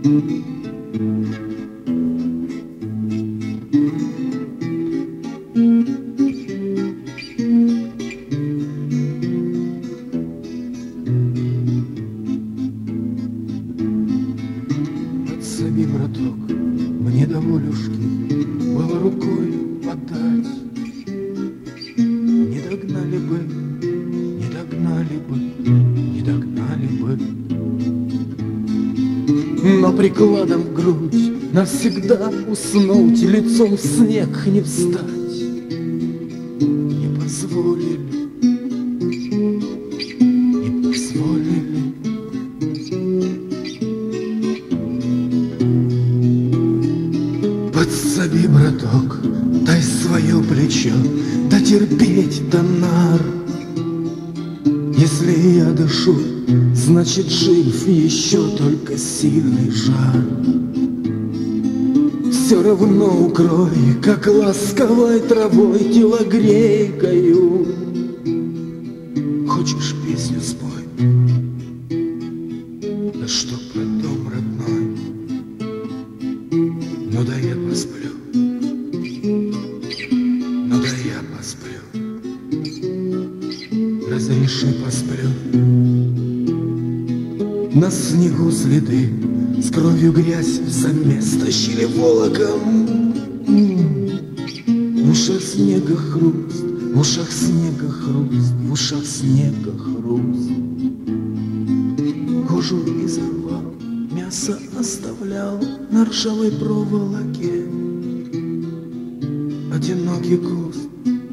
Подсоби, браток, мне до волюшки было рукой подать. Не догнали бы, не догнали бы, не догнали бы. Но прикладом в грудь навсегда уснуть, лицом в снег не встать не позволили, не позволили. Подсоби, браток, дай свое плечо, да терпеть до нар. Если я дышу, значит жив еще только сильный жар. Все равно укрой, как ласковой травой телогрейкою. Хочешь, песню спой, да что про дом родной. Ну да я посплю, ну да я посплю, разреши посплю. На снегу следы, с кровью грязь взамес тащили волоком. В ушах снега хруст, в ушах снега хруст, в ушах снега хруст. Кожу изорвал, мясо оставлял на ржавой проволоке. Одинокий куст,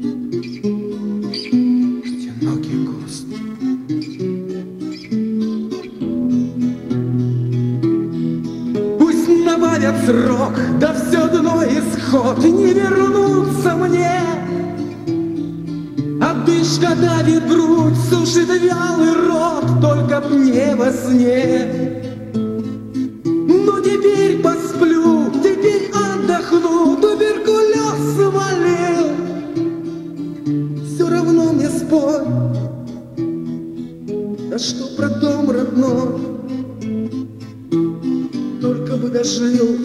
одинокий куст. Пусть набавят срок, да все одно исход, не вернуться мне. Одышка давит грудь, сушит вялый рот, только б не во сне. Ну теперь посплю, теперь отдохну, туберкулез свалил. Все равно мне спой, да что про дом родной. Только бы дожил,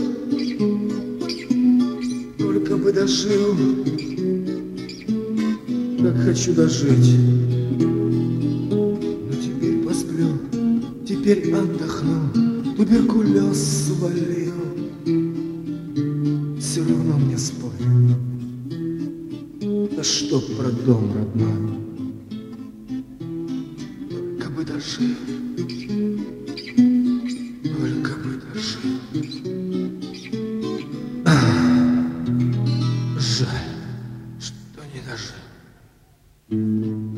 только бы дожил, как хочу дожить. Но теперь посплю, теперь отдохну, туберкулез свалил. Все равно мне спой, да что про дом родной. Только бы дожил, только бы дожил. Жаль, что не дожил.